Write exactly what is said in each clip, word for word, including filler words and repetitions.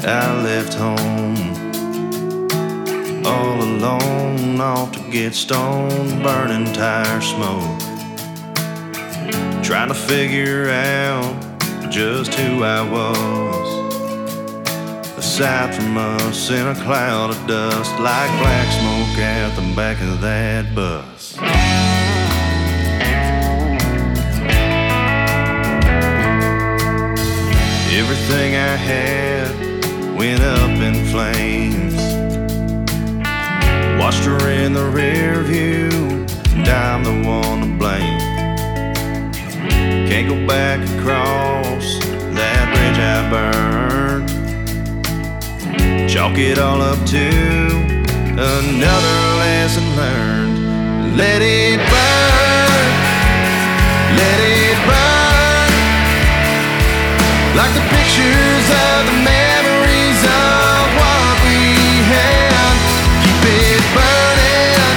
I left home all alone, off to get stoned, burning tire smoke, trying to figure out just who I was. Aside from us in a cloud of dust, like black smoke at the back of that bus. Everything I had went up in flames. Watched her in the rear view, and I'm the one to blame. Can't go back across that bridge I burned. Chalk it all up to another lesson learned. Let it burn, let it burn, like the pictures of the memories of what we had. Keep it burning,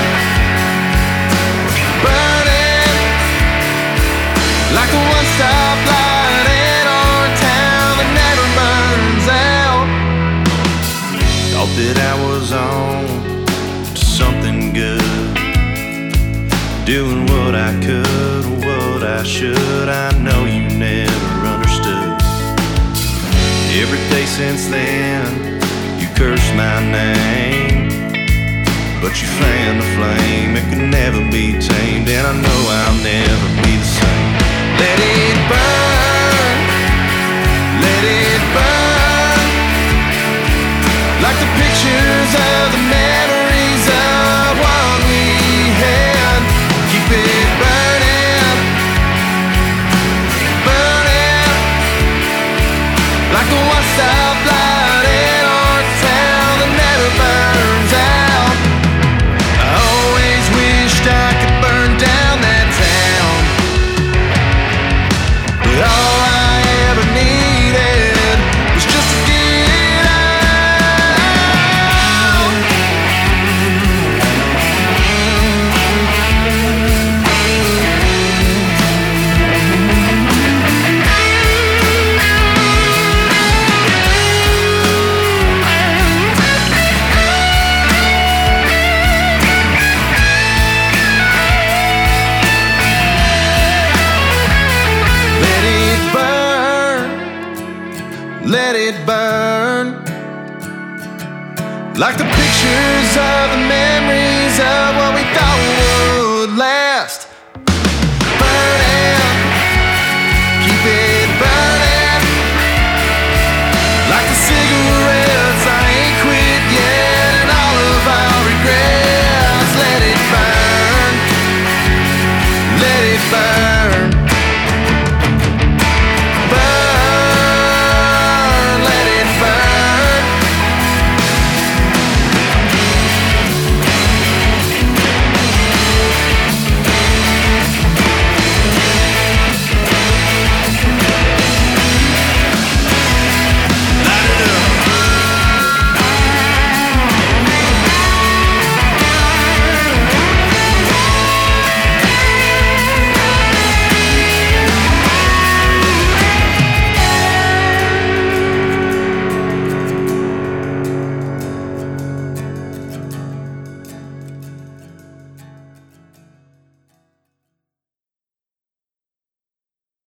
burning, like the one-stop light in our town that never burns out. Thought that I was on to something good, doing what I could, what I should. I know you never understood. Every day since then, you cursed my name, but you fanned the flame. It could never be tamed, and I know I'll never be the same. Let it burn, let it burn, like the pictures of the memories of what we had. Keep it burning, burning, like the one-stop light in our town that never burns out. I always wished I could burn down that town, but all I ever needed was just to get out. Let it burn, let it burn, like the pictures of the memories of